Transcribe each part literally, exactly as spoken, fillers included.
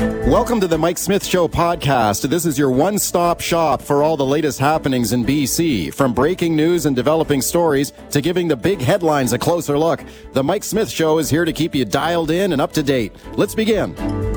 Welcome to the Mike Smith Show podcast. This is your one-stop shop for all the latest happenings in B C. From breaking news and developing stories to giving the big headlines a closer look, the Mike Smith Show is here to keep you dialed in and up to date. Let's begin.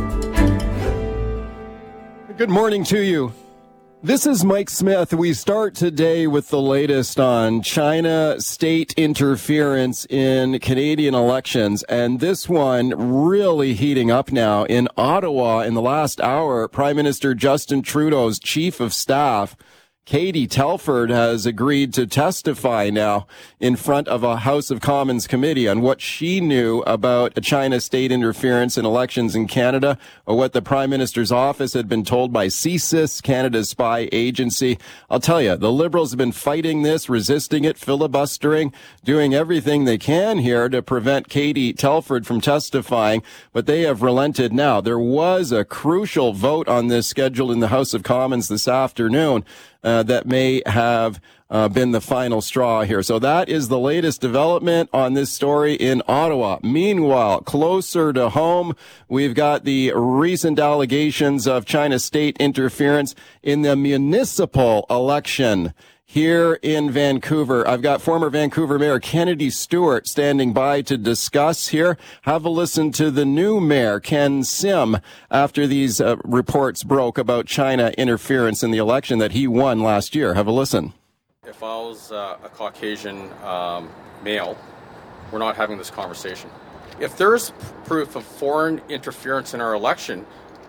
Good morning to you. This is Mike Smith. We start today with the latest on China state interference in Canadian elections. And this one really heating up now. In Ottawa, in the last hour, Prime Minister Justin Trudeau's chief of staff, Katie Telford, has agreed to testify now in front of a House of Commons committee on what she knew about China state interference in elections in Canada, or what the Prime Minister's office had been told by C S I S, Canada's spy agency. I'll tell you, the Liberals have been fighting this, resisting it, filibustering, doing everything they can here to prevent Katie Telford from testifying, but they have relented now. There was a crucial vote on this scheduled in the House of Commons this afternoon. Uh, that may have uh, been the final straw here. So that is the latest development on this story in Ottawa. Meanwhile, closer to home, we've got the recent allegations of China state interference in the municipal election here in Vancouver. I've got former Vancouver Mayor Kennedy Stewart standing by to discuss here. Have a listen to the new mayor, Ken Sim, after these uh, reports broke about China interference in the election that he won last year. Have a listen. If I was uh, a Caucasian um, male, we're not having this conversation. If there's proof of foreign interference in our election,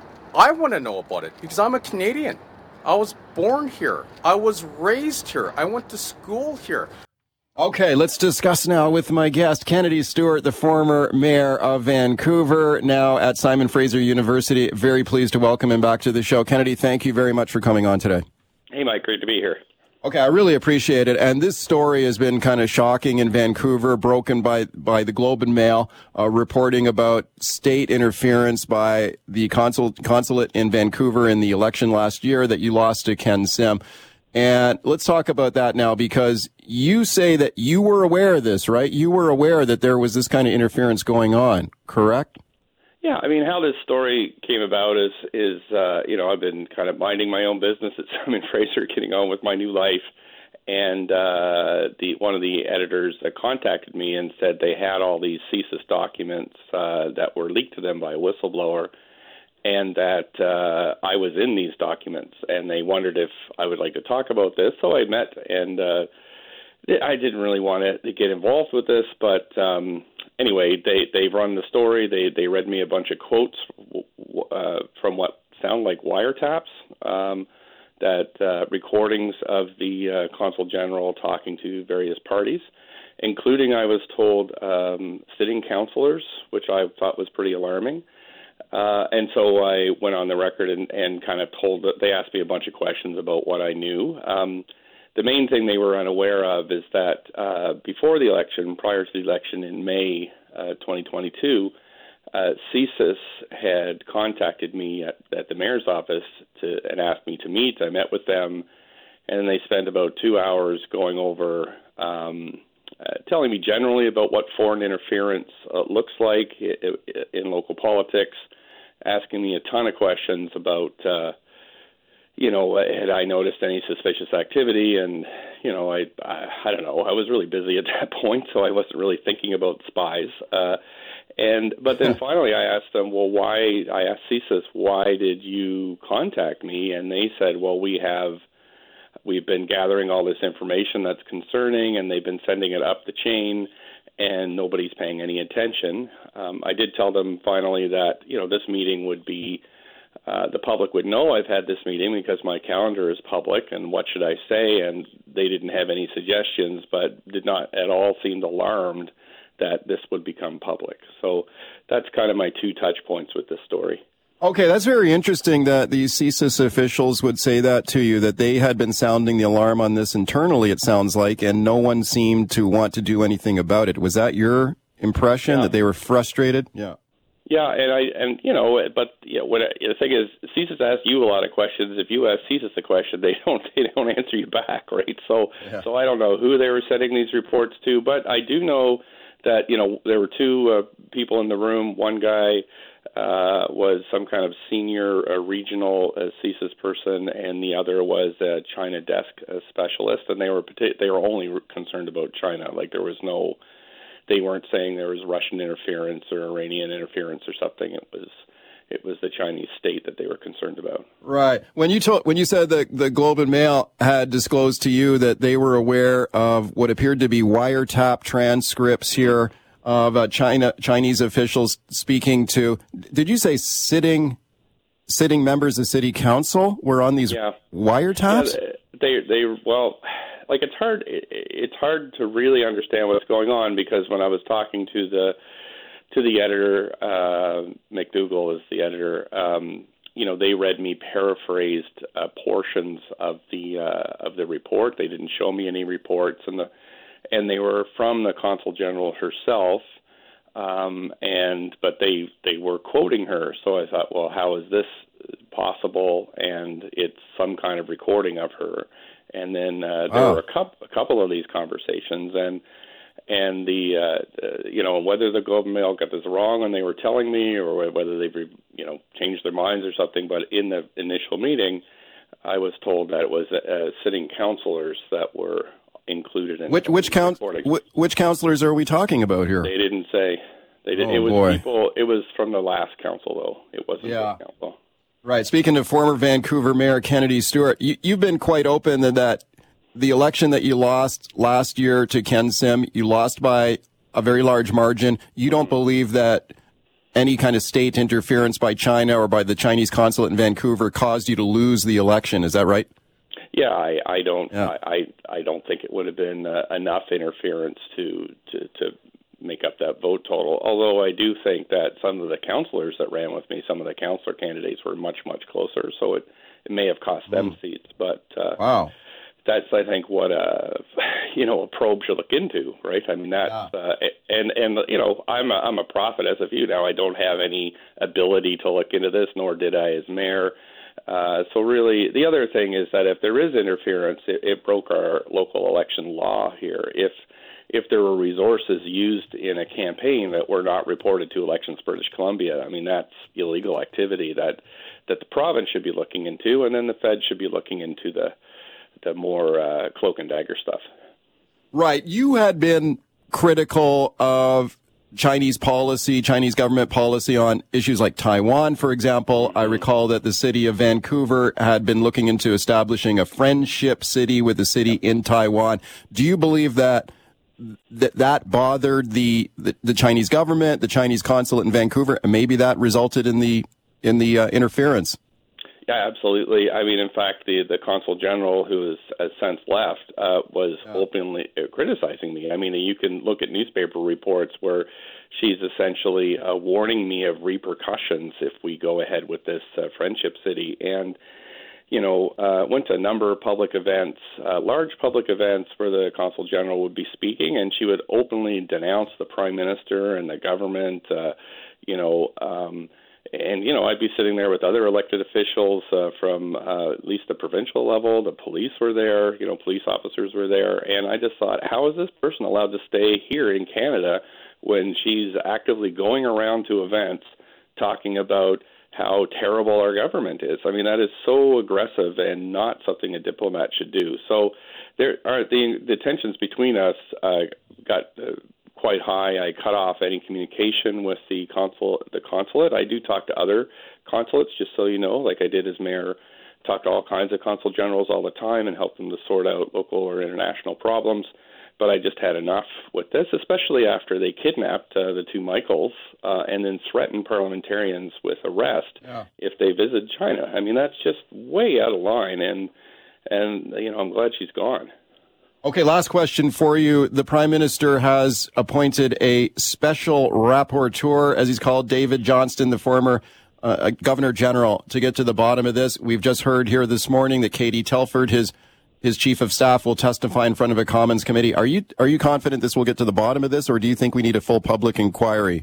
I want to know about it because I'm a Canadian. I was born here. I was raised here. I went to school here. Okay, let's discuss now with my guest, Kennedy Stewart, the former mayor of Vancouver, now at Simon Fraser University. Very pleased to welcome him back to the show. Kennedy, thank you very much for coming on today. Hey, Mike, great to be here. Okay, I really appreciate it. And this story has been kind of shocking in Vancouver, broken by, by the Globe and Mail, uh, reporting about state interference by the consul, consulate in Vancouver in the election last year that you lost to Ken Sim. And let's talk about that now, because you say that you were aware of this, right? You were aware that there was this kind of interference going on, correct? Yeah, I mean, how this story came about is, is uh, you know, I've been kind of minding my own business at Simon Fraser, getting on with my new life. And uh, the one of the editors that contacted me and said they had all these C S I S documents uh, that were leaked to them by a whistleblower, and that uh, I was in these documents. And they wondered if I would like to talk about this. So I met, and uh, I didn't really want to get involved with this, but um, anyway, they they've run the story. They they read me a bunch of quotes uh, from what sound like wiretaps, um, that uh, recordings of the uh, consul general talking to various parties, including, I was told, um, sitting councillors, which I thought was pretty alarming. Uh, and so I went on the record and, and kind of told that they asked me a bunch of questions about what I knew. Um, The main thing they were unaware of is that uh, before the election, prior to the election in May uh, twenty twenty-two, uh, C S I S had contacted me at, at the mayor's office to, and asked me to meet. I met with them, and they spent about two hours going over, um, uh, telling me generally about what foreign interference uh, looks like in, in local politics, asking me a ton of questions about uh, you know, had I noticed any suspicious activity? And, you know, I, I, I don't know, I was really busy at that point, so I wasn't really thinking about spies. Uh, and, but then finally I asked them, well, why, I asked C S I S, why did you contact me? And they said, well, we have, we've been gathering all this information that's concerning, and they've been sending it up the chain, and nobody's paying any attention. Um, I did tell them finally that, you know, this meeting would be, Uh, the public would know I've had this meeting because my calendar is public, and what should I say? And they didn't have any suggestions, but did not at all seem alarmed that this would become public. So that's kind of my two touch points with this story. Okay, that's very interesting that these C S I S officials would say that to you, that they had been sounding the alarm on this internally, it sounds like, and no one seemed to want to do anything about it. Was that your impression, yeah, that they were frustrated? Yeah. Yeah, and I and you know, but you know, what I, the thing is, C S I S asks you a lot of questions. If you ask C S I S a question, they don't they don't answer you back, right? So yeah. so I don't know who they were sending these reports to, but I do know that you know there were two uh, people in the room. One guy uh, was some kind of senior uh, regional uh, C S I S person, and the other was a China desk uh, specialist, and they were they were only concerned about China. Like there was no, they weren't saying there was Russian interference or Iranian interference or something. It was it was the Chinese state that they were concerned about. Right. When you told when you said that the Globe and Mail had disclosed to you that they were aware of what appeared to be wiretap transcripts here of uh, China Chinese officials speaking to, did you say sitting sitting members of city council were on these yeah. wiretaps? Yeah, they they well, like it's hard it, it's hard to really understand what's going on, because when I was talking to the to the editor, uh, McDougall is the editor. Um, you know, they read me paraphrased uh, portions of the uh, of the report. They didn't show me any reports, and the and they were from the Consul General herself, um, and but they they were quoting her. So I thought, well, how is this possible? And it's some kind of recording of her. And then uh, there wow. were a couple, a couple of these conversations, and and the uh, uh, you know, whether the Globe and Mail got this wrong when they were telling me, or whether they've you know changed their minds or something. But in the initial meeting, I was told that it was uh, sitting councillors that were included in which which count which, which councillors are we talking about here? They didn't say. They did. Oh, it was boy. people. It was from the last council, though. It wasn't Yeah. the council. Right. Speaking of former Vancouver Mayor Kennedy Stewart, you, you've been quite open that, that the election that you lost last year to Ken Sim, you lost by a very large margin. You don't believe that any kind of state interference by China or by the Chinese consulate in Vancouver caused you to lose the election. Is that right? Yeah, I, I don't. Yeah. I, I I don't think it would have been uh, enough interference to, to to make up that vote total. Although I do think that some of the councillors that ran with me, some of the councillor candidates, were much much closer. So it, it may have cost them mm. seats. But uh, wow, that's I think what a you know a probe should look into, right? I mean that's yeah. uh, and and you know I'm a, I'm a prophet as of you now. I don't have any ability to look into this, nor did I as mayor. Uh, so really, the other thing is that if there is interference, it, it broke our local election law here. If if there were resources used in a campaign that were not reported to Elections British Columbia, I mean, that's illegal activity that that the province should be looking into, and then the Fed should be looking into the the more uh, cloak and dagger stuff. Right. You had been critical of Chinese policy, Chinese government policy on issues like Taiwan, for example. I recall that the city of Vancouver had been looking into establishing a friendship city with a city in Taiwan. Do you believe that that, that bothered the, the, the Chinese government, the Chinese consulate in Vancouver, and maybe that resulted in the in the uh, interference? Yeah, absolutely. I mean, in fact, the, the consul general, who has since left, uh, was yeah. openly criticizing me. I mean, you can look at newspaper reports where she's essentially uh, warning me of repercussions if we go ahead with this uh, friendship city. And, you know, uh, went to a number of public events, uh, large public events where the consul general would be speaking, and she would openly denounce the prime minister and the government, uh, you know, um, And, you know, I'd be sitting there with other elected officials uh, from uh, at least the provincial level. The police were there, you know, police officers were there. And I just thought, how is this person allowed to stay here in Canada when she's actively going around to events talking about how terrible our government is? I mean, that is so aggressive and not something a diplomat should do. So there are the, the tensions between us uh, got uh, quite high. I cut off any communication with the consul, the consulate. I do talk to other consulates, just so you know, like I did as mayor, talk to all kinds of consul generals all the time and help them to sort out local or international problems. But I just had enough with this, especially after they kidnapped uh, the two Michaels uh, and then threatened parliamentarians with arrest yeah. if they visit China. I mean, that's just way out of line, and and you know, I'm glad she's gone. Okay, last question for you. The Prime Minister has appointed a special rapporteur, as he's called, David Johnston, the former uh, Governor General, to get to the bottom of this. We've just heard here this morning that Katie Telford, his his chief of staff, will testify in front of a Commons committee. Are you are you confident this will get to the bottom of this, or do you think we need a full public inquiry?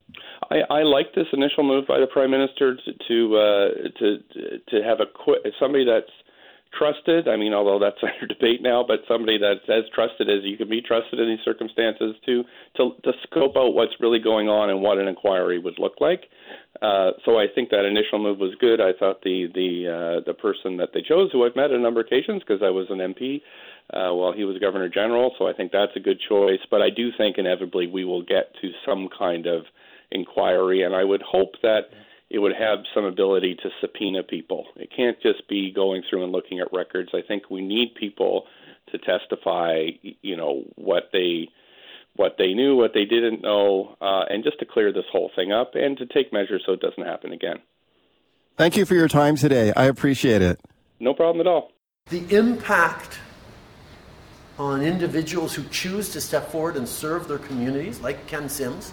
I, I like this initial move by the Prime Minister to to uh, to, to have a somebody that's trusted. I mean, although that's under debate now, but somebody that's as trusted as you can be trusted in these circumstances to to, to scope out what's really going on and what an inquiry would look like. Uh, so I think that initial move was good. I thought the the uh, the person that they chose, who I've met on a number of occasions because I was an M P uh, while he was Governor General, so I think that's a good choice. But I do think inevitably we will get to some kind of inquiry, and I would hope that it would have some ability to subpoena people. It can't just be going through and looking at records. I think we need people to testify, you know, what they what they knew, what they didn't know, uh, and just to clear this whole thing up and to take measures so it doesn't happen again. Thank you for your time today. I appreciate it. No problem at all. The impact on individuals who choose to step forward and serve their communities, like Ken Sims,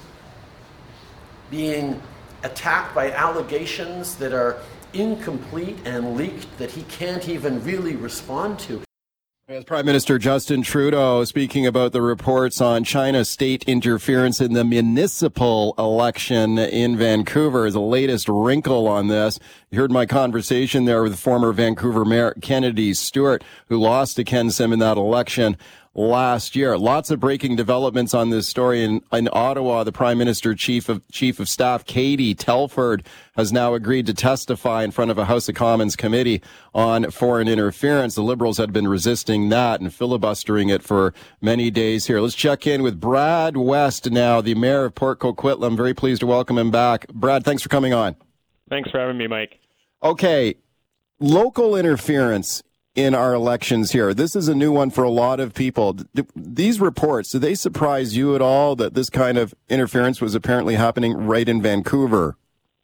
being attacked by allegations that are incomplete and leaked that he can't even really respond to. As Prime Minister Justin Trudeau speaking about the reports on China's state interference in the municipal election in Vancouver is the latest wrinkle on this. You heard my conversation there with former Vancouver Mayor Kennedy Stewart, who lost to Ken Sim in that election last year. Lots of breaking developments on this story. In, in Ottawa, the Prime Minister Chief of Chief of Staff, Katie Telford, has now agreed to testify in front of a House of Commons committee on foreign interference. The Liberals had been resisting that and filibustering it for many days here. Let's check in with Brad West now, the Mayor of Port Coquitlam. Very pleased to welcome him back. Brad, thanks for coming on. Thanks for having me, Mike. Okay, local interference in our elections here. This is a new one for a lot of people. These reports, do they surprise you at all that this kind of interference was apparently happening right in Vancouver?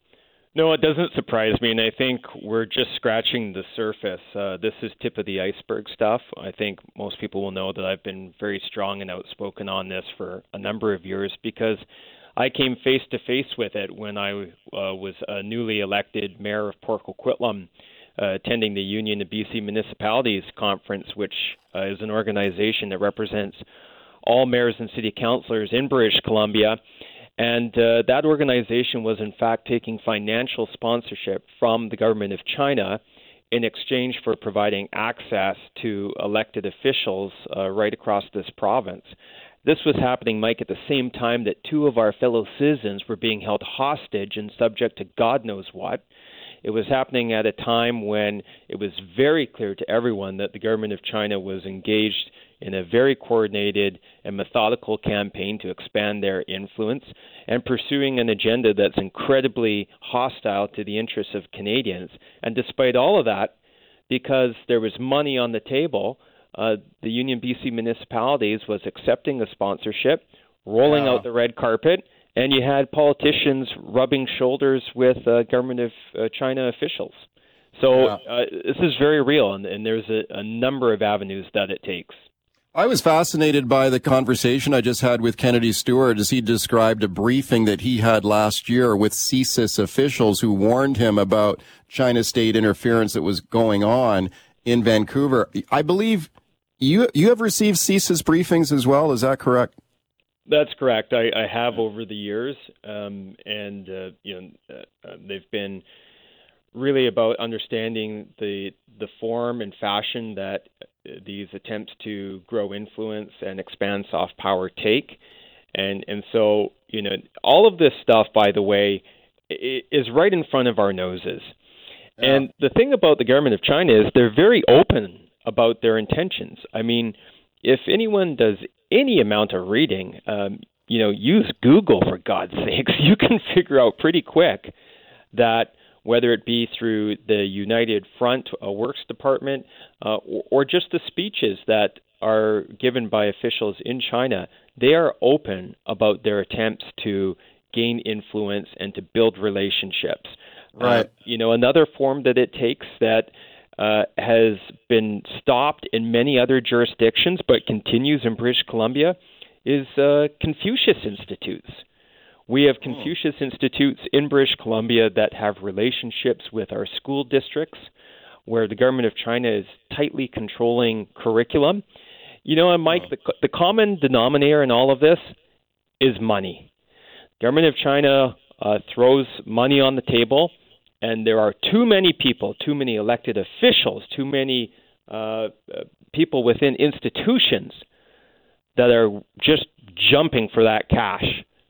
No, it doesn't surprise me, and I think we're just scratching the surface. Uh, this is tip of the iceberg stuff. I think most people will know that I've been very strong and outspoken on this for a number of years because I came face to face with it when I uh, was a newly elected mayor of Port Coquitlam, Uh, attending the Union of B C Municipalities Conference, which uh, is an organization that represents all mayors and city councilors in British Columbia. And uh, that organization was, in fact, taking financial sponsorship from the government of China in exchange for providing access to elected officials uh, right across this province. This was happening, Mike, at the same time that two of our fellow citizens were being held hostage and subject to God knows what. It was happening at a time when it was very clear to everyone that the government of China was engaged in a very coordinated and methodical campaign to expand their influence and pursuing an agenda that's incredibly hostile to the interests of Canadians. And despite all of that, because there was money on the table, uh, the Union B C Municipalities was accepting the sponsorship, rolling wow. out the red carpet, and you had politicians rubbing shoulders with uh, government of uh, China officials. So yeah. uh, this is very real, and, and there's a, a number of avenues that it takes. I was fascinated by the conversation I just had with Kennedy Stewart as he described a briefing that he had last year with C S I S officials who warned him about China state interference that was going on in Vancouver. I believe you you have received C S I S briefings as well. Is that correct? That's correct. I, I have over the years, um, and uh, you know uh, they've been really about understanding the the form and fashion that these attempts to grow influence and expand soft power take, and and so you know all of this stuff, by the way, is right in front of our noses. Yeah. And the thing about the government of China is they're very open about their intentions. I mean, if anyone does any amount of reading, um, you know, use Google for God's sakes. You can figure out pretty quick that whether it be through the United Front uh, Works Department uh, or, or just the speeches that are given by officials in China, they are open about their attempts to gain influence and to build relationships. Right. Uh, you know, another form that it takes that Uh, has been stopped in many other jurisdictions but continues in British Columbia is uh, Confucius Institutes. We have Confucius oh. Institutes in British Columbia that have relationships with our school districts where the government of China is tightly controlling curriculum. You know, and Mike, oh. the, the common denominator in all of this is money. The government of China uh, throws money on the table, and there are too many people, too many elected officials, too many uh, uh, people within institutions that are just jumping for that cash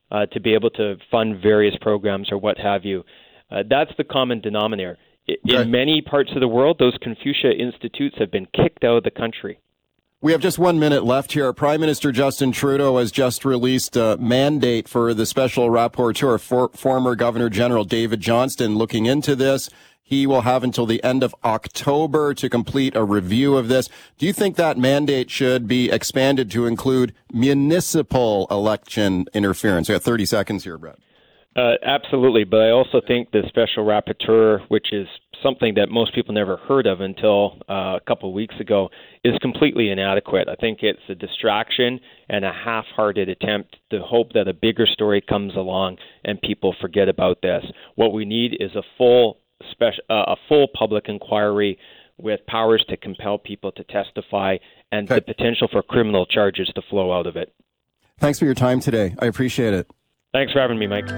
uh, to be able to fund various programs or what have you. Uh, that's the common denominator. I, okay. In many parts of the world, those Confucia institutes have been kicked out of the country. We have just one minute left here. Prime Minister Justin Trudeau has just released a mandate for the special rapporteur, for, former Governor General David Johnston, looking into this. He will have until the end of October to complete a review of this. Do you think that mandate should be expanded to include municipal election interference? We have thirty seconds here, Brett. Uh, absolutely, but I also think the special rapporteur, which is something that most people never heard of until uh, a couple of weeks ago, is completely inadequate. I think it's a distraction and a half-hearted attempt to hope that a bigger story comes along and people forget about this. What we need is a full special, uh, a full public inquiry with powers to compel people to testify and okay. the potential for criminal charges to flow out of it. Thanks for your time today. I appreciate it. Thanks for having me, Mike.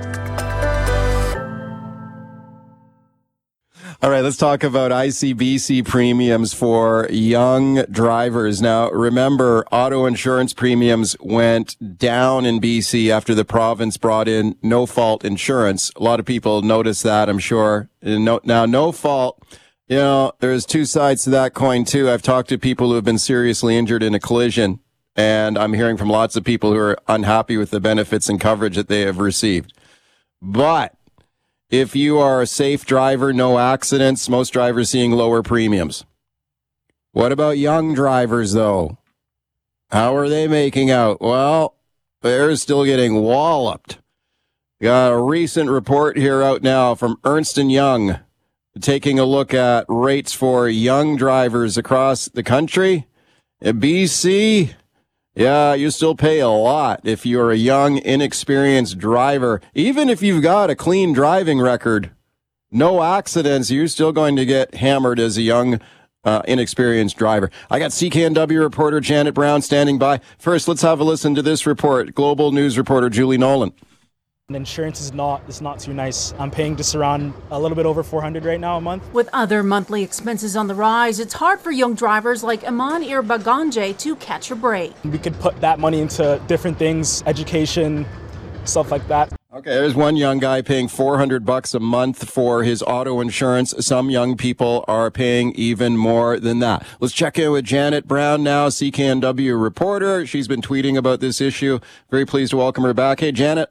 All right, let's talk about I C B C premiums for young drivers. Now, remember, auto insurance premiums went down in B C after the province brought in no-fault insurance. A lot of people noticed that, I'm sure. No, now, no-fault, you know, there's two sides to that coin, too. I've talked to people who have been seriously injured in a collision, and I'm hearing from lots of people who are unhappy with the benefits and coverage that they have received. But if you are a safe driver, no accidents, most drivers seeing lower premiums. What about young drivers, though? How are they making out? Well, they're still getting walloped. Got a recent report here out now from Ernst and Young, taking a look at rates for young drivers across the country. In B C, yeah, you still pay a lot if you're a young, inexperienced driver. Even if you've got a clean driving record, no accidents, you're still going to get hammered as a young, uh, inexperienced driver. I got C K N W reporter Janet Brown standing by. First, let's have a listen to this report. Global News reporter Julie Nolan. The insurance is not is not too nice. I'm paying just around a little bit over four hundred right now a month. With other monthly expenses on the rise, it's hard for young drivers like Iman Irbaganje to catch a break. We could put that money into different things, education, stuff like that. Okay, there's one young guy paying four hundred bucks a month for his auto insurance. Some young people are paying even more than that. Let's check in with Janet Brown now, C K N W reporter. She's been tweeting about this issue. Very pleased to welcome her back. Hey, Janet.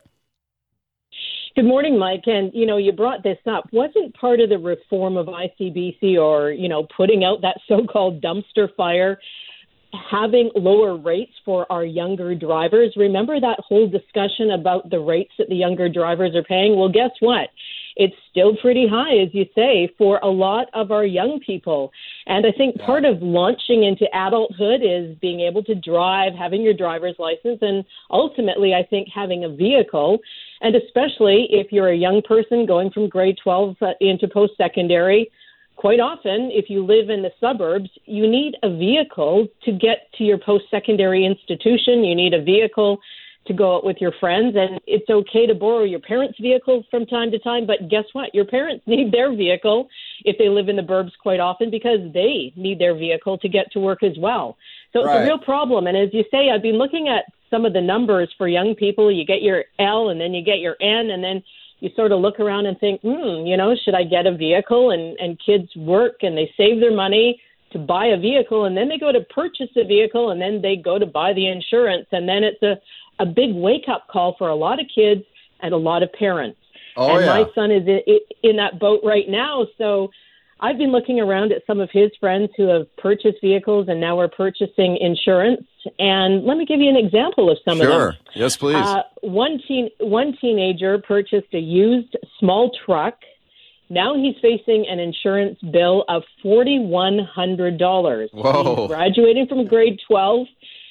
Good morning, Mike. And, you know, you brought this up. Wasn't part of the reform of I C B C or, you know, putting out that so-called dumpster fire, having lower rates for our younger drivers? Remember that whole discussion about the rates that the younger drivers are paying? Well, guess what? It's still pretty high, as you say, for a lot of our young people. And I think part of launching into adulthood is being able to drive, having your driver's license, and ultimately, I think, having a vehicle. And especially if you're a young person going from grade twelve into post-secondary, quite often, if you live in the suburbs, you need a vehicle to get to your post-secondary institution. You need a vehicle to go out with your friends, and it's okay to borrow your parents' vehicle from time to time, but guess what? Your parents need their vehicle if they live in the burbs quite often because they need their vehicle to get to work as well. So Right. It's a real problem, and as you say, I've been looking at some of the numbers for young people. You get your L, and then you get your N, and then you sort of look around and think, hmm, you know, should I get a vehicle? And, and kids work, and they save their money to buy a vehicle, and then they go to purchase a vehicle, and then they go to buy the insurance, and then it's a a big wake-up call for a lot of kids and a lot of parents. Oh, and yeah. my son is in, in that boat right now. So I've been looking around at some of his friends who have purchased vehicles and now are purchasing insurance. And let me give you an example of some Sure. of them. Yes, please. Uh, one teen, one teenager purchased a used small truck. Now he's facing an insurance bill of four thousand one hundred dollars. Whoa. He's graduating from grade twelve.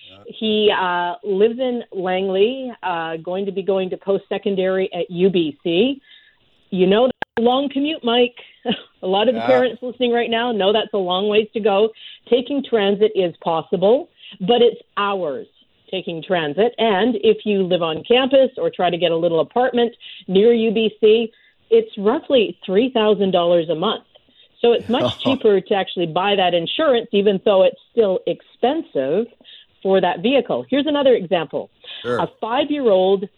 He uh, lives in Langley, uh, going to be going to post-secondary at U B C. You know that's a long commute, Mike. A lot of the Yeah. parents listening right now know that's a long ways to go. Taking transit is possible, but it's hours taking transit. And if you live on campus or try to get a little apartment near U B C, it's roughly three thousand dollars a month. So it's much cheaper to actually buy that insurance, even though it's still expensive for that vehicle. Here's another example. Sure. A five-year-old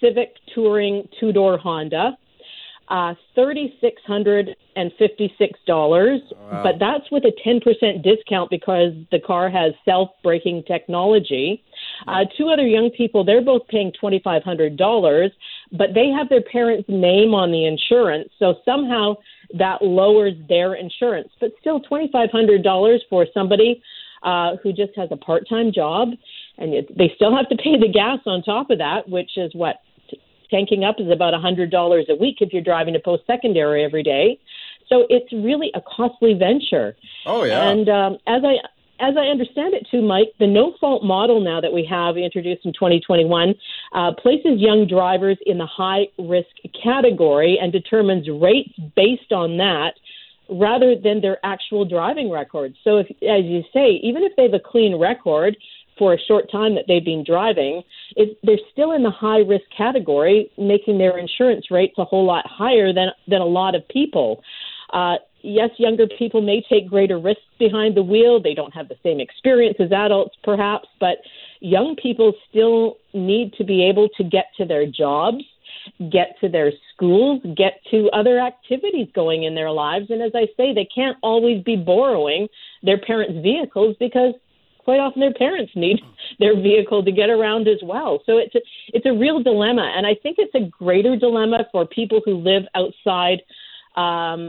Civic Touring two-door Honda, uh, three thousand six hundred fifty-six dollars, Wow. but that's with a ten percent discount because the car has self-braking technology. Uh, two other young people, they're both paying two thousand five hundred dollars, but they have their parents' name on the insurance, so somehow that lowers their insurance. But still, two thousand five hundred dollars for somebody uh, who just has a part-time job, and it, they still have to pay the gas on top of that, which is what, t- tanking up is about one hundred dollars a week if you're driving to post-secondary every day. So it's really a costly venture. Oh, yeah. And um, as I as I understand it too, Mike, the no-fault model now that we have introduced in twenty twenty-one uh, places young drivers in the high-risk category and determines rates based on that rather than their actual driving records. So, if, as you say, even if they have a clean record for a short time that they've been driving, it, they're still in the high-risk category, making their insurance rates a whole lot higher than, than a lot of people. Uh, yes, younger people may take greater risks behind the wheel. They don't have the same experience as adults, perhaps, but young people still need to be able to get to their jobs, get to their schools, get to other activities going in their lives. And as I say, they can't always be borrowing their parents' vehicles because quite often their parents need their vehicle to get around as well. So it's a, it's a real dilemma. And I think it's a greater dilemma for people who live outside um,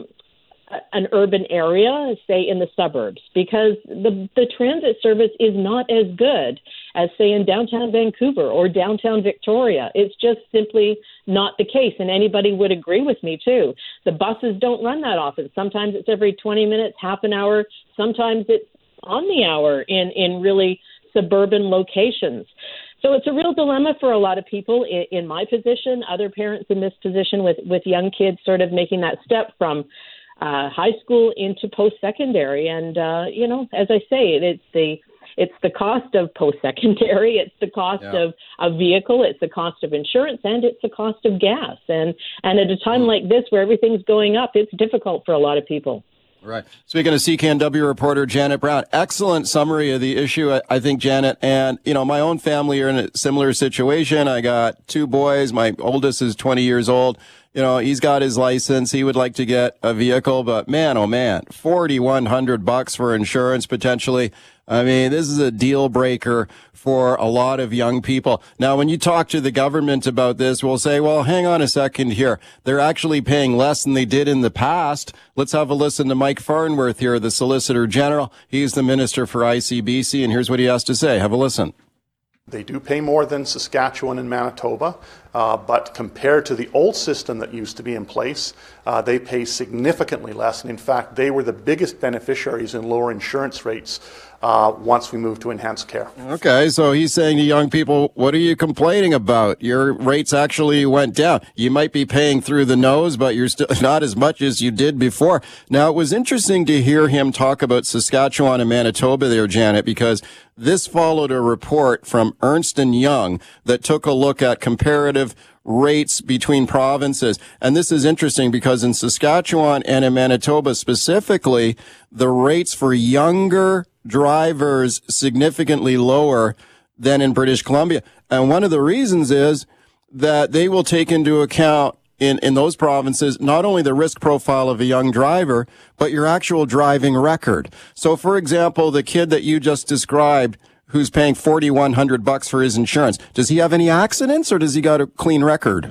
an urban area, say in the suburbs, because the, the transit service is not as good as, say, in downtown Vancouver or downtown Victoria. It's just simply not the case. And anybody would agree with me, too. The buses don't run that often. Sometimes it's every twenty minutes, half an hour. Sometimes it's on the hour in, in really suburban locations. So it's a real dilemma for a lot of people in, in my position, other parents in this position with, with young kids sort of making that step from uh, high school into post-secondary. And, uh, you know, as I say, it, it's the it's the cost of post-secondary, it's the cost Yeah. of a vehicle, it's the cost of insurance, and it's the cost of gas. And, and at a time Mm. like this where everything's going up, it's difficult for a lot of people. Right. Speaking of C K N W reporter Janet Brown, excellent summary of the issue, I, I think, Janet. And, you know, my own family are in a similar situation. I got two boys. My oldest is twenty years old. You know, he's got his license. He would like to get a vehicle, but man, oh man, forty-one hundred bucks for insurance potentially. I mean, this is a deal breaker for a lot of young people. Now, when you talk to the government about this, we'll say, well, hang on a second here. They're actually paying less than they did in the past. Let's have a listen to Mike Farnworth here, the Solicitor General. He's the Minister for I C B C, and here's what he has to say. Have a listen. They do pay more than Saskatchewan and Manitoba, uh, but compared to the old system that used to be in place, uh, they pay significantly less. And in fact, they were the biggest beneficiaries in lower insurance rates uh, once we moved to enhanced care. Okay, so he's saying to young people, what are you complaining about? Your rates actually went down. You might be paying through the nose, but you're still not as much as you did before. Now, it was interesting to hear him talk about Saskatchewan and Manitoba there, Janet, because this followed a report from Ernst and Young that took a look at comparative rates between provinces. And this is interesting because in Saskatchewan and in Manitoba specifically, the rates for younger drivers significantly lower than in British Columbia. And one of the reasons is that they will take into account in, in those provinces, not only the risk profile of a young driver, but your actual driving record. So, for example, the kid that you just described who's paying forty-one hundred bucks for his insurance, does he have any accidents or does he got a clean record?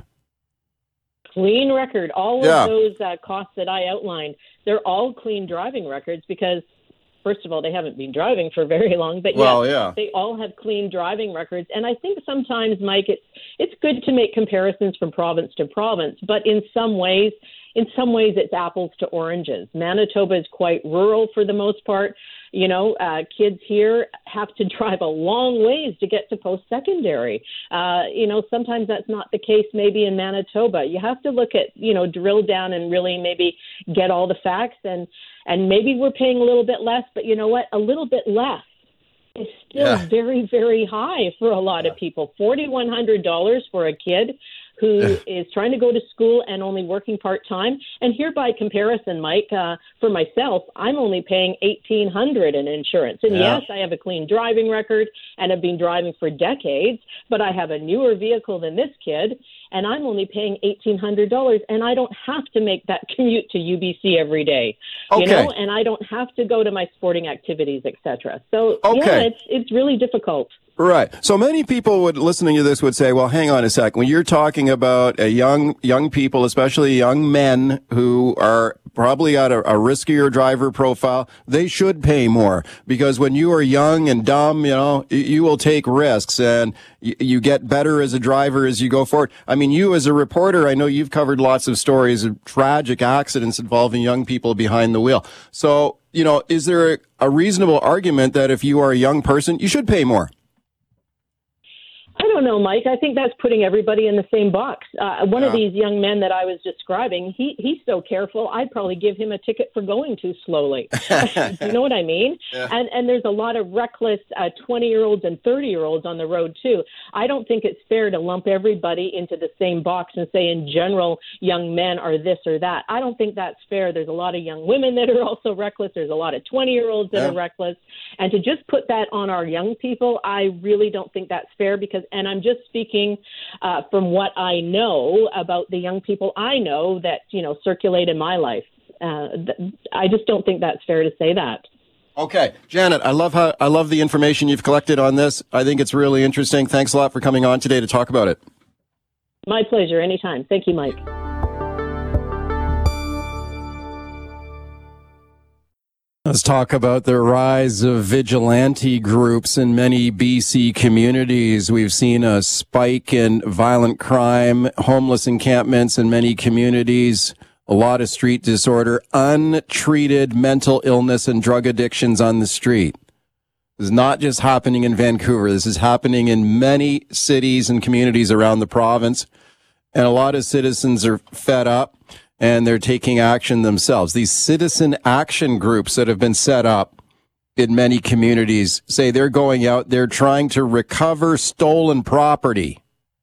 Clean record. All Yeah. of those uh, costs that I outlined, they're all clean driving records because, first of all, they haven't been driving for very long, but Well, yes, yeah. they all have clean driving records. And I think sometimes, Mike, it's it's good to make comparisons from province to province, but in some ways, in some ways, it's apples to oranges. Manitoba is quite rural for the most part. You know, uh, kids here have to drive a long ways to get to post-secondary. Uh, you know, sometimes that's not the case maybe in Manitoba. You have to look at, you know, drill down and really maybe get all the facts. And, and maybe we're paying a little bit less, but you know what? A little bit less is still Yeah. very, very high for a lot of people. forty-one hundred dollars for a kid who is trying to go to school and only working part-time. And here by comparison, Mike, uh, for myself, I'm only paying eighteen hundred dollars in insurance. And Yeah. yes, I have a clean driving record and have been driving for decades, but I have a newer vehicle than this kid, and I'm only paying eighteen hundred dollars, and I don't have to make that commute to U B C every day, you Okay. know, and I don't have to go to my sporting activities, et cetera. So, Okay. yeah, it's it's really difficult. Right. So many people would listening to this would say, well, hang on a sec. When you're talking about a young, young people, especially young men who are probably got a, a riskier driver profile, they should pay more because when you are young and dumb, you know, y- you will take risks and y- you get better as a driver as you go forward. I mean, you as a reporter, I know you've covered lots of stories of tragic accidents involving young people behind the wheel. So, you know, is there a, a reasonable argument that if you are a young person, you should pay more? I don't know, Mike. I think that's putting everybody in the same box. Uh, one of Yeah. these young men that I was describing, he he's so careful, I'd probably give him a ticket for going too slowly. You know what I mean? Yeah. And and there's a lot of reckless uh, twenty-year-olds and thirty-year-olds on the road, too. I don't think it's fair to lump everybody into the same box and say, in general, young men are this or that. I don't think that's fair. There's a lot of young women that are also reckless. There's a lot of twenty-year-olds that Yeah. are reckless. And to just put that on our young people, I really don't think that's fair because, and I'm just speaking uh, from what I know about the young people I know that, you know, circulate in my life. Uh, th- I just don't think that's fair to say that. Okay, Janet, I love how I love the information you've collected on this. I think it's really interesting. Thanks a lot for coming on today to talk about it. My pleasure. Anytime. Thank you, Mike. Let's talk about the rise of vigilante groups in many B C communities. We've seen a spike in violent crime, homeless encampments in many communities, a lot of street disorder, untreated mental illness and drug addictions on the street. This is not just happening in Vancouver. This is happening in many cities and communities around the province. And a lot of citizens are fed up and they're taking action themselves. These citizen action groups that have been set up in many communities say they're going out, they're trying to recover stolen property.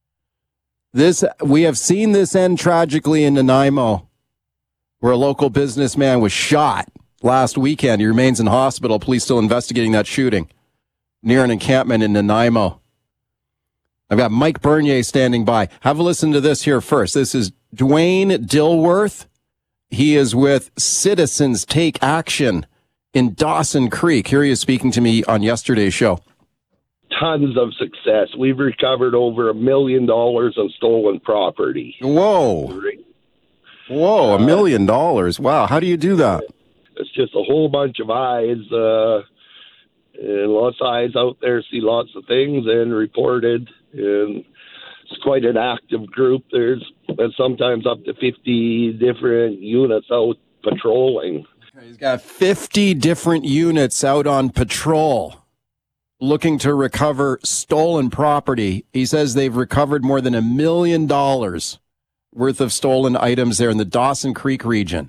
This, we have seen this end tragically in Nanaimo, where a local businessman was shot last weekend. He remains in hospital. Police still investigating that shooting near an encampment in Nanaimo. I've got Mike Bernier standing by. Have a listen to this here first. This is Dwayne Dilworth. He is with Citizens Take Action in Dawson Creek. Here he is speaking to me on yesterday's show. Tons of success. We've recovered over a million dollars of stolen property. Whoa. Whoa, a million dollars. Wow. How do you do that? It's just a whole bunch of eyes. Uh, and lots of eyes out there see lots of things and reported. And it's quite an active group. There's sometimes up to fifty different units out patrolling. He's got fifty different units out on patrol looking to recover stolen property. He says they've recovered more than a million dollars worth of stolen items there in the Dawson Creek region.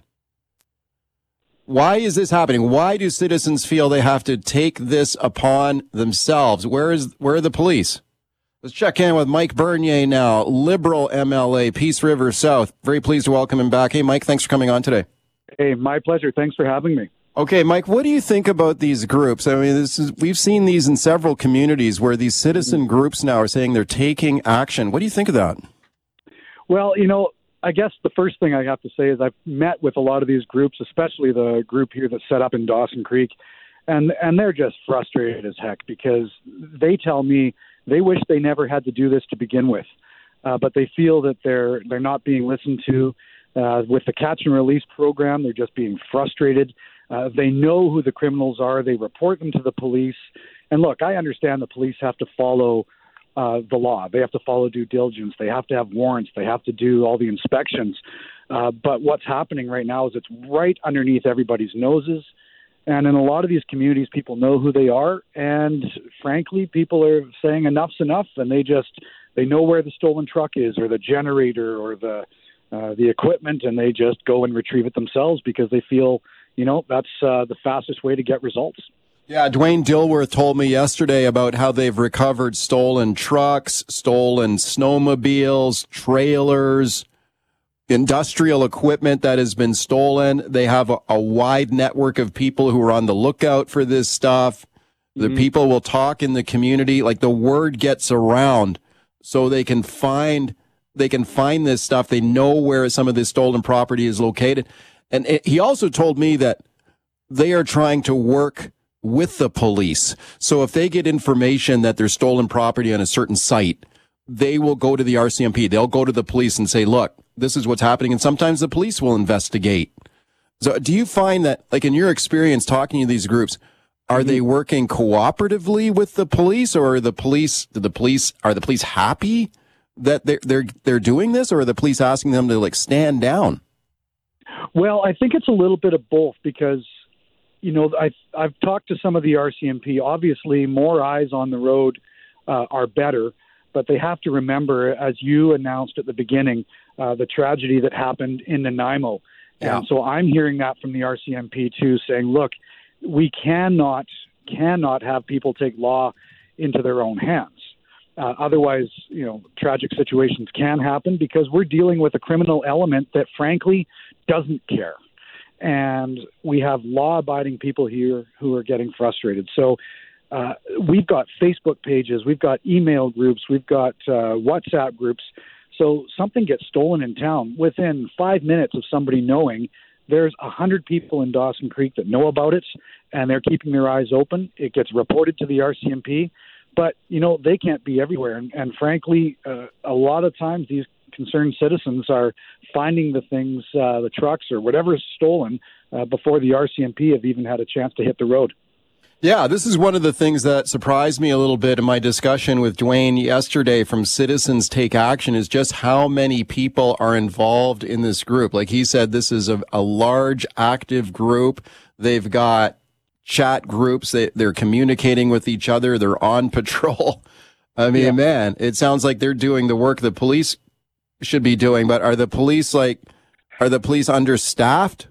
Why is this happening? Why do citizens feel they have to take this upon themselves? Where is where are the police? Let's check in with Mike Bernier now, Liberal M L A, Peace River South. Very pleased to welcome him back. Hey, Mike, thanks for coming on today. Hey, my pleasure. Thanks for having me. Okay, Mike, what do you think about these groups? I mean, this is we've seen these in several communities where these citizen groups now are saying they're taking action. What do you think of that? Well, you know, I guess the first thing I have to say is I've met with a lot of these groups, especially the group here that's set up in Dawson Creek, and and they're just frustrated as heck because they tell me they wish they never had to do this to begin with, uh, but they feel that they're they're not being listened to. Uh, with the catch and release program, they're just being frustrated. Uh, they know who the criminals are. They report them to the police. And look, I understand the police have to follow uh, the law. They have to follow due diligence. They have to have warrants. They have to do all the inspections. Uh, but what's happening right now is it's right underneath everybody's noses. And in a lot of these communities, people know who they are. And frankly, people are saying enough's enough. And they just, they know where the stolen truck is or the generator or the, uh, the equipment. And they just go and retrieve it themselves because they feel, you know, that's uh, the fastest way to get results. Yeah, Dwayne Dilworth told me yesterday about how they've recovered stolen trucks, stolen snowmobiles, trailers, industrial equipment that has been stolen. They have a, a wide network of people who are on the lookout for this stuff. The mm-hmm. people will talk in the community, like the word gets around so they can find they can find this stuff. They know where some of this stolen property is located. And it, he also told me that they are trying to work with the police. So if they get information that there's stolen property on a certain site, they will go to the R C M P. They'll go to the police and say, look, this is what's happening. And sometimes the police will investigate. So do you find that, like in your experience talking to these groups, are mm-hmm. they working cooperatively with the police, or are the police, the police, are the police happy that they're, they're, they're doing this, or are the police asking them to like stand down? Well, I think it's a little bit of both because, you know, I've, I've talked to some of the R C M P. Obviously, more eyes on the road uh, are better, but they have to remember, as you announced at the beginning, uh, the tragedy that happened in Nanaimo. Yeah. And so I'm hearing that from the R C M P too, saying, look, we cannot cannot have people take law into their own hands. Uh, otherwise, you know, tragic situations can happen because we're dealing with a criminal element that, frankly, doesn't care. And we have law-abiding people here who are getting frustrated. So uh, we've got Facebook pages, we've got email groups, we've got uh, WhatsApp groups. So something gets stolen in town. Within five minutes of somebody knowing, there's one hundred people in Dawson Creek that know about it, and they're keeping their eyes open. It gets reported to the R C M P. But, you know, they can't be everywhere. And, and frankly, uh, a lot of times these concerned citizens are finding the things, uh, the trucks or whatever is stolen uh, before the R C M P have even had a chance to hit the road. Yeah, this is one of the things that surprised me a little bit in my discussion with Dwayne yesterday from Citizens Take Action is just how many people are involved in this group. Like he said, this is a, a large, active group. They've got chat groups. They, they're communicating with each other. They're on patrol. I mean, yeah. man, it sounds like they're doing the work the police should be doing, but are the police like, are the police understaffed?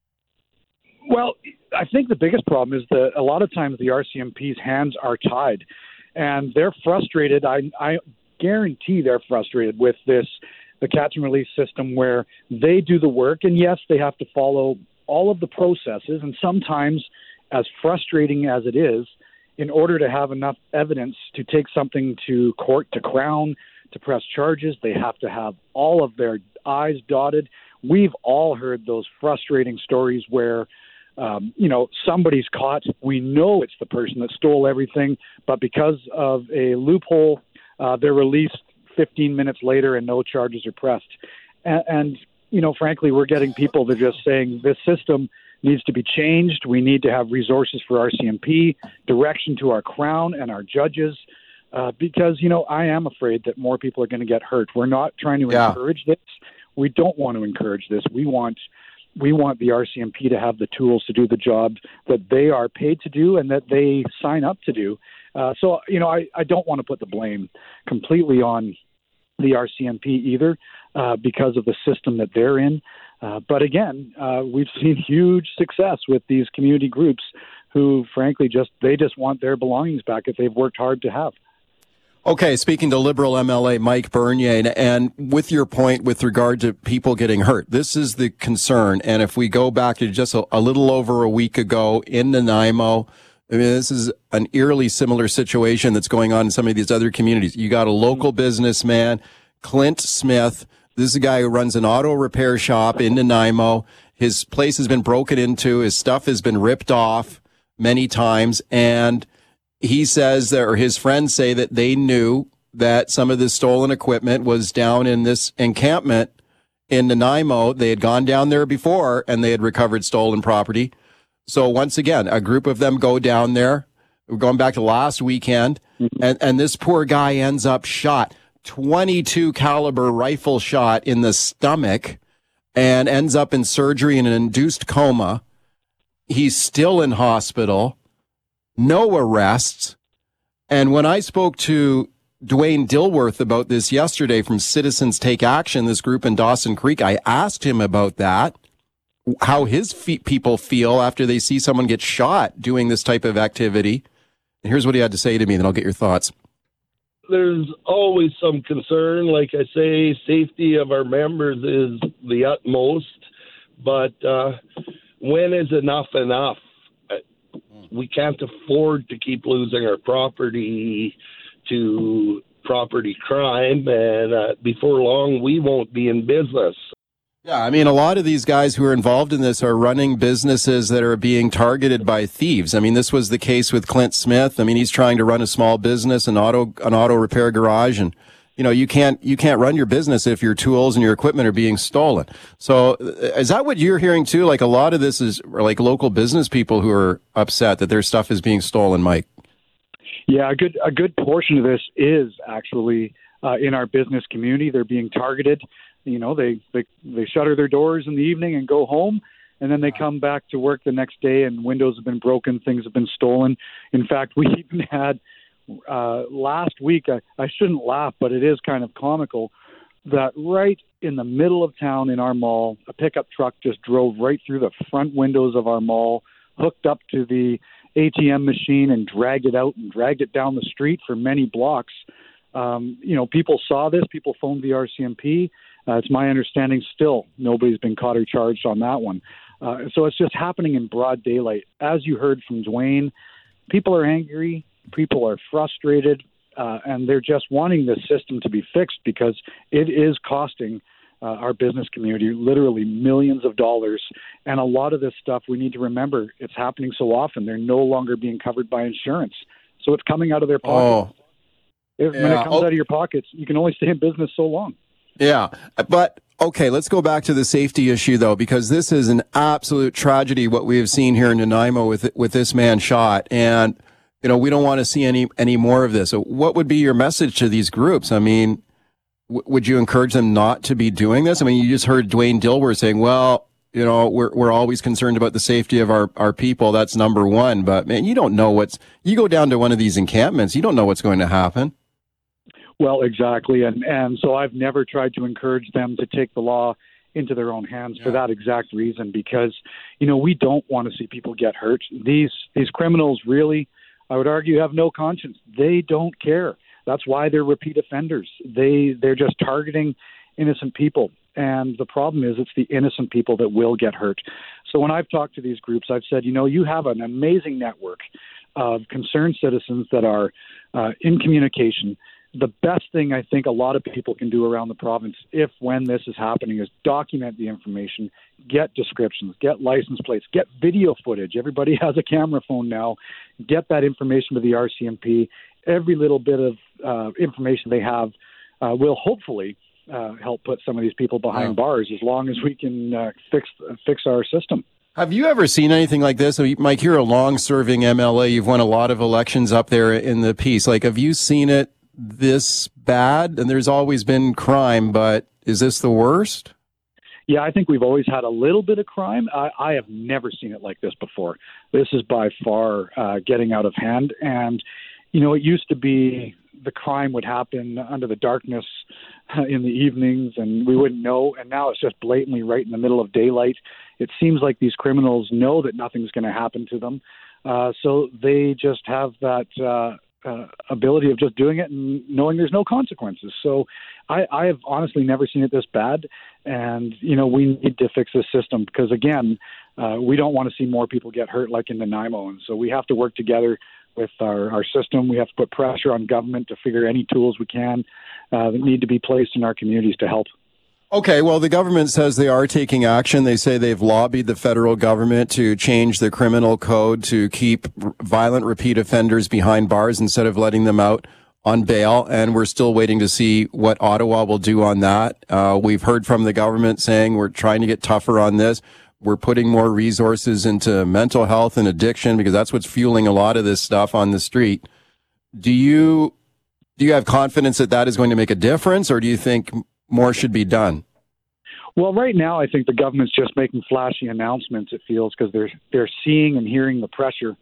Well, I think the biggest problem is that a lot of times the R C M P's hands are tied and they're frustrated. I, I guarantee they're frustrated with this, the catch and release system where they do the work. And yes, they have to follow all of the processes. And sometimes, as frustrating as it is, in order to have enough evidence to take something to court, to Crown, to press charges, they have to have all of their I's dotted. We've all heard those frustrating stories where, um, you know, somebody's caught. We know it's the person that stole everything, but because of a loophole, uh, they're released fifteen minutes later and no charges are pressed. And, and, you know, frankly, we're getting people that are just saying this system needs to be changed. We need to have resources for R C M P, direction to our Crown and our judges, uh, because, you know, I am afraid that more people are going to get hurt. We're not trying to yeah. encourage this. We don't want to encourage this. We want we want the R C M P to have the tools to do the job that they are paid to do and that they sign up to do. Uh, so, you know, I, I don't want to put the blame completely on the R C M P either uh, because of the system that they're in. Uh, but again, uh, we've seen huge success with these community groups who, frankly, just they just want their belongings back that they've worked hard to have. Okay, speaking to Liberal M L A Mike Bernier, and with your point with regard to people getting hurt, this is the concern. And if we go back to just a, a little over a week ago in Nanaimo, I mean, this is an eerily similar situation that's going on in some of these other communities. You got a local businessman, Clint Smith. This is a guy who runs an auto repair shop in Nanaimo. His place has been broken into. His stuff has been ripped off many times. And he says that, or his friends say that they knew that some of this stolen equipment was down in this encampment in Nanaimo. They had gone down there before and they had recovered stolen property. So once again, a group of them go down there. We're going back to last weekend. Mm-hmm. And, and this poor guy ends up shot. twenty-two caliber rifle shot in the stomach and ends up in surgery in an induced coma. He's still in hospital, no arrests. And when I spoke to Dwayne Dilworth about this yesterday from Citizens Take Action, this group in Dawson Creek, I asked him about that. how his fe- people feel after they see someone get shot doing this type of activity. And here's what he had to say to me, then I'll get your thoughts. There's always some concern. Like I say, safety of our members is the utmost. But uh, when is enough enough? We can't afford to keep losing our property to property crime, and uh, before long, we won't be in business. Yeah, I mean, a lot of these guys who are involved in this are running businesses that are being targeted by thieves. I mean, this was the case with Clint Smith. I mean, he's trying to run a small business, an auto an auto repair garage, and you know, you can't you can't run your business if your tools and your equipment are being stolen. So, is that what you're hearing too? Like a lot of this is like local business people who are upset that their stuff is being stolen, Mike. Yeah, a good a good portion of this is actually uh, in our business community. They're being targeted. You know, they, they they shutter their doors in the evening and go home, and then they come back to work the next day and windows have been broken, things have been stolen. In fact, we even had uh, last week, I, I shouldn't laugh, but it is kind of comical, that right in the middle of town in our mall, a pickup truck just drove right through the front windows of our mall, hooked up to the A T M machine and dragged it out and dragged it down the street for many blocks. Um, you know, people saw this, people phoned the R C M P. Uh, it's my understanding still nobody's been caught or charged on that one. Uh, so it's just happening in broad daylight. As you heard from Dwayne, people are angry, people are frustrated, uh, and they're just wanting this system to be fixed because it is costing uh, our business community literally millions of dollars. And a lot of this stuff, we need to remember, it's happening so often, they're no longer being covered by insurance. So it's coming out of their pockets. Oh. If, Yeah. When it comes Oh. out of your pockets, you can only stay in business so long. Yeah, but okay, let's go back to the safety issue though, because this is an absolute tragedy what we have seen here in Nanaimo with with this man shot, and you know we don't want to see any any more of this. So, what would be your message to these groups? I mean, w- would you encourage them not to be doing this? I mean, you just heard Dwayne Dilworth saying, "Well, you know, we're we're always concerned about the safety of our our people. That's number one." But man, you don't know what's. You go down to one of these encampments, you don't know what's going to happen. Well, exactly. And, and so I've never tried to encourage them to take the law into their own hands yeah. for that exact reason, because, you know, we don't want to see people get hurt. These these criminals really, I would argue, have no conscience. They don't care. That's why they're repeat offenders. They, they're just targeting innocent people. And the problem is it's the innocent people that will get hurt. So when I've talked to these groups, I've said, you know, you have an amazing network of concerned citizens that are uh, in communication. The best thing I think a lot of people can do around the province, if when this is happening, is document the information, get descriptions, get license plates, get video footage. Everybody has a camera phone now. Get that information to the R C M P. Every little bit of uh, information they have uh, will hopefully uh, help put some of these people behind yeah. bars, as long as we can uh, fix fix our system. Have you ever seen anything like this? Mike, you're a long-serving M L A. You've won a lot of elections up there in the Peace. Like, have you seen it this bad? And there's always been crime, but is this the worst? Yeah, I think we've always had a little bit of crime. I, I have never seen it like this before. This is by far uh, getting out of hand. And, you know, it used to be the crime would happen under the darkness uh, in the evenings and we wouldn't know. And now it's just blatantly right in the middle of daylight. It seems like these criminals know that nothing's going to happen to them. Uh, so they just have that uh, uh, ability of just doing it and knowing there's no consequences. So I, I have honestly never seen it this bad. And, you know, we need to fix this system because, again, uh, we don't want to see more people get hurt like in Nanaimo. And so we have to work together with our, our system. We have to put pressure on government to figure any tools we can uh, that need to be placed in our communities to help. Okay, well, the government says they are taking action. They say they've lobbied the federal government to change the criminal code to keep violent repeat offenders behind bars instead of letting them out on bail. And we're still waiting to see what Ottawa will do on that. Uh, we've heard from the government saying we're trying to get tougher on this. We're putting more resources into mental health and addiction because that's what's fueling a lot of this stuff on the street. Do you, do you have confidence that that is going to make a difference, or do you think more should be done? Well, right now, I think the government's just making flashy announcements, it feels, because they're they're seeing and hearing the pressure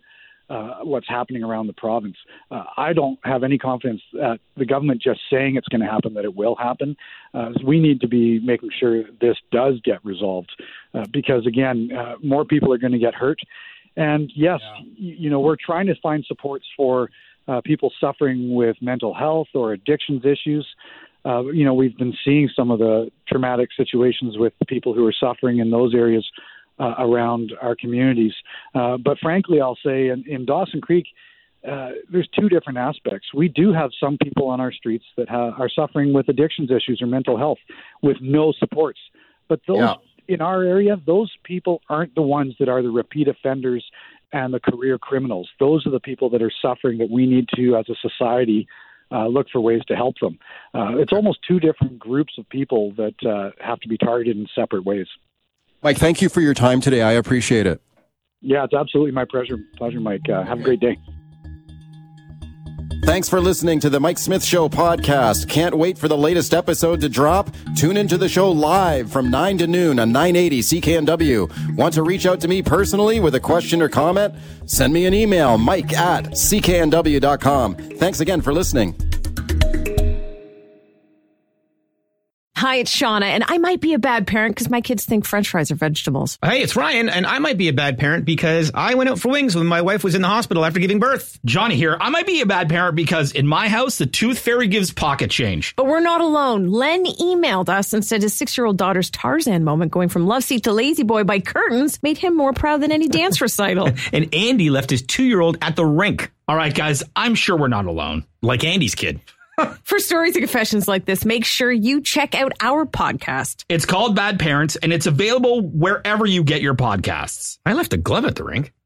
uh, what's happening around the province. Uh, I don't have any confidence that the government just saying it's going to happen, that it will happen. Uh, so we need to be making sure this does get resolved uh, because, again, uh, more people are going to get hurt. And, yes, yeah. you, you know, we're trying to find supports for uh, people suffering with mental health or addictions issues. Uh, you know, we've been seeing some of the traumatic situations with people who are suffering in those areas Uh, around our communities. Uh, but frankly, I'll say in, in Dawson Creek, uh, there's two different aspects. We do have some people on our streets that ha- are suffering with addictions issues or mental health with no supports. But those yeah. in our area, those people aren't the ones that are the repeat offenders and the career criminals. Those are the people that are suffering that we need to, as a society, uh, look for ways to help them. Uh, it's almost two different groups of people that uh, have to be targeted in separate ways. Mike, thank you for your time today. I appreciate it. Yeah, it's absolutely my pleasure. Pleasure, Mike. Uh, have a great day. Thanks for listening to the Mike Smith Show podcast. Can't wait for the latest episode to drop? Tune into the show live from nine to noon on nine eighty C K N W. Want to reach out to me personally with a question or comment? Send me an email, mike at c k n w dot com. Thanks again for listening. Hi, it's Shauna, and I might be a bad parent because my kids think French fries are vegetables. Hey, it's Ryan, and I might be a bad parent because I went out for wings when my wife was in the hospital after giving birth. Johnny here. I might be a bad parent because in my house, the tooth fairy gives pocket change. But we're not alone. Len emailed us and said his six-year-old daughter's Tarzan moment going from love seat to lazy boy by curtains made him more proud than any dance recital. And Andy left his two-year-old at the rink. All right, guys, I'm sure we're not alone. Like Andy's kid. For stories and confessions like this, make sure you check out our podcast. It's called Bad Parents, and it's available wherever you get your podcasts. I left a glove at the rink.